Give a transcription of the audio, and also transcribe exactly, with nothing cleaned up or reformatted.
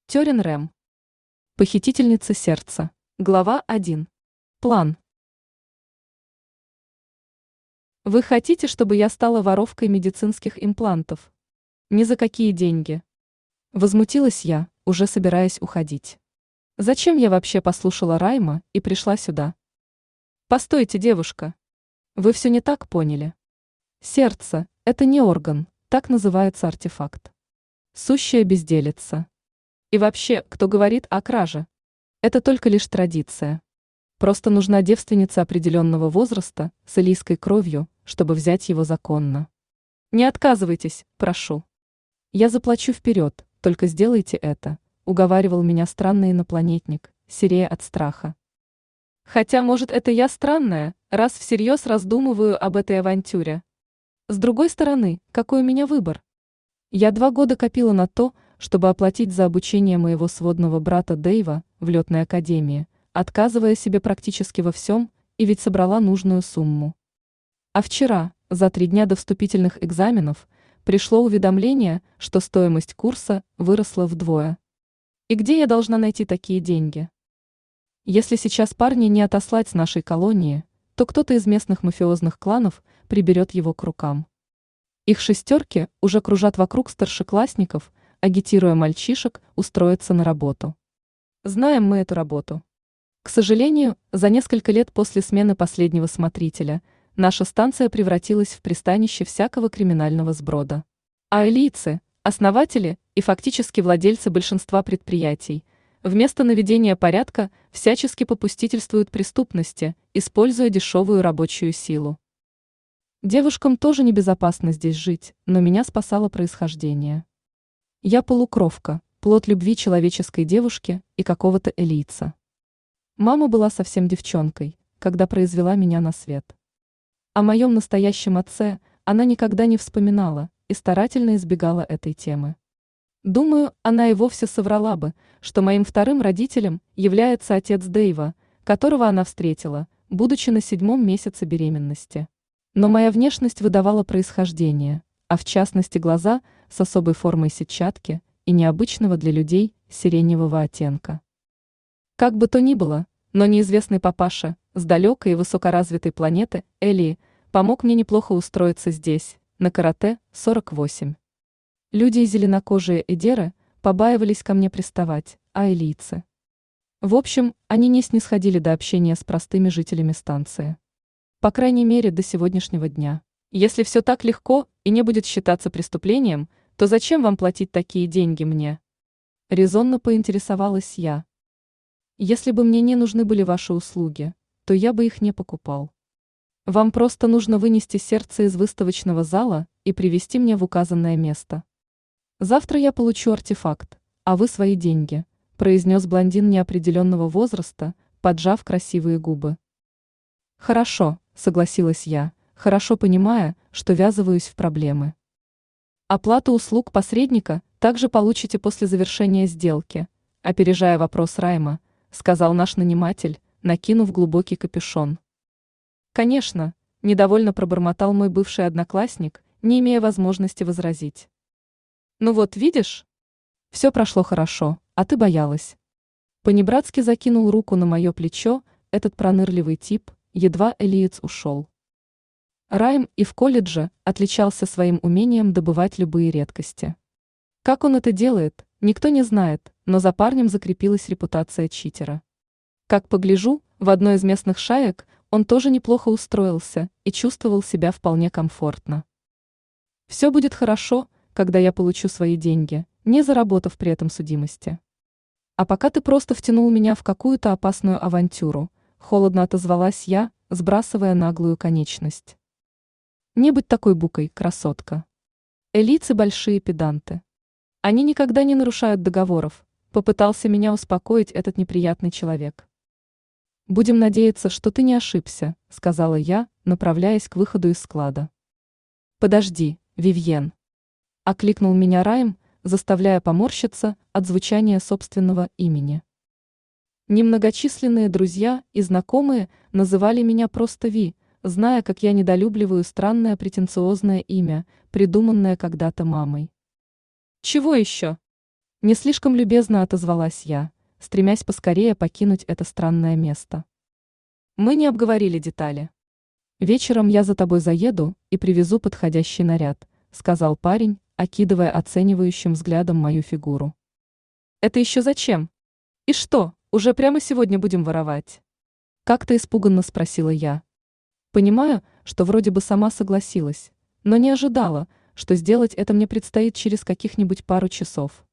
Тёрин Рэм. Похитительница сердца. Глава один. План. Вы хотите, чтобы я стала воровкой медицинских имплантов? Ни за какие деньги. Возмутилась я, уже собираясь уходить. Зачем я вообще послушала Райма и пришла сюда? Постойте, девушка. Вы все не так поняли. Сердце – это не орган, так называется артефакт. Сущая безделица. И вообще, кто говорит о краже? Это только лишь традиция. Просто нужна девственница определенного возраста с элийской кровью, чтобы взять его законно. Не отказывайтесь, прошу. Я заплачу вперед, только сделайте это, уговаривал меня странный инопланетник, серея от страха. Хотя, может, это я странная, раз всерьез раздумываю об этой авантюре. С другой стороны, какой у меня выбор? Я два года копила на то, чтобы оплатить за обучение моего сводного брата Дэйва в летной академии, отказывая себе практически во всем, и ведь собрала нужную сумму. А вчера, за три дня до вступительных экзаменов, пришло уведомление, что стоимость курса выросла вдвое. И где я должна найти такие деньги? Если сейчас парня не отослать с нашей колонии, то кто-то из местных мафиозных кланов приберет его к рукам. Их шестерки уже кружат вокруг старшеклассников, агитируя мальчишек устроиться на работу. Знаем мы эту работу. К сожалению, за несколько лет после смены последнего смотрителя наша станция превратилась в пристанище всякого криминального сброда. А элийцы, основатели и фактически владельцы большинства предприятий, вместо наведения порядка всячески попустительствуют преступности, используя дешевую рабочую силу. Девушкам тоже небезопасно здесь жить, но меня спасало происхождение. Я полукровка, плод любви человеческой девушки и какого-то элийца. Мама была совсем девчонкой, когда произвела меня на свет. О моем настоящем отце она никогда не вспоминала и старательно избегала этой темы. Думаю, она и вовсе соврала бы, что моим вторым родителем является отец Дэйва, которого она встретила, будучи на седьмом месяце беременности. Но моя внешность выдавала происхождение, а в частности глаза с особой формой сетчатки и необычного для людей сиреневого оттенка. Как бы то ни было, но неизвестный папаша с далекой и высокоразвитой планеты Элии помог мне неплохо устроиться здесь, на карате сорок восемь. Люди и зеленокожие эдеры побаивались ко мне приставать, а элийцы. В общем, они не снисходили до общения с простыми жителями станции. По крайней мере, до сегодняшнего дня. Если все так легко и не будет считаться преступлением, то зачем вам платить такие деньги мне? Резонно поинтересовалась я. Если бы мне не нужны были ваши услуги, то я бы их не покупал. Вам просто нужно вынести сердце из выставочного зала и привести мне в указанное место. Завтра я получу артефакт, а вы свои деньги, произнес блондин неопределенного возраста, поджав красивые губы. Хорошо, согласилась я, хорошо понимая, что ввязываюсь в проблемы. Оплату услуг посредника также получите после завершения сделки, опережая вопрос Райма, сказал наш наниматель, накинув глубокий капюшон. Конечно, недовольно пробормотал мой бывший одноклассник, не имея возможности возразить. Ну вот видишь, все прошло хорошо, а ты боялась. Понебратски закинул руку на мое плечо этот пронырливый тип, едва элиец ушел. Райм и в колледже отличался своим умением добывать любые редкости. Как он это делает, никто не знает, но за парнем закрепилась репутация читера. Как погляжу, в одной из местных шаек он тоже неплохо устроился и чувствовал себя вполне комфортно. Все будет хорошо, когда я получу свои деньги, не заработав при этом судимости. А пока ты просто втянул меня в какую-то опасную авантюру, холодно отозвалась я, сбрасывая наглую конечность. Не будь такой букой, красотка. Элийцы большие педанты. Они никогда не нарушают договоров, попытался меня успокоить этот неприятный человек. Будем надеяться, что ты не ошибся, сказала я, направляясь к выходу из склада. Подожди, Вивьен. Окликнул меня Райм, заставляя поморщиться от звучания собственного имени. Немногочисленные друзья и знакомые называли меня просто Ви, зная, как я недолюбливаю странное претенциозное имя, придуманное когда-то мамой. Чего еще? Не слишком любезно отозвалась я, стремясь поскорее покинуть это странное место. Мы не обговорили детали. Вечером я за тобой заеду и привезу подходящий наряд, сказал парень, окидывая оценивающим взглядом мою фигуру. Это еще зачем? И что, уже прямо сегодня будем воровать? Как-то испуганно спросила я. Понимаю, что вроде бы сама согласилась, но не ожидала, что сделать это мне предстоит через каких-нибудь пару часов.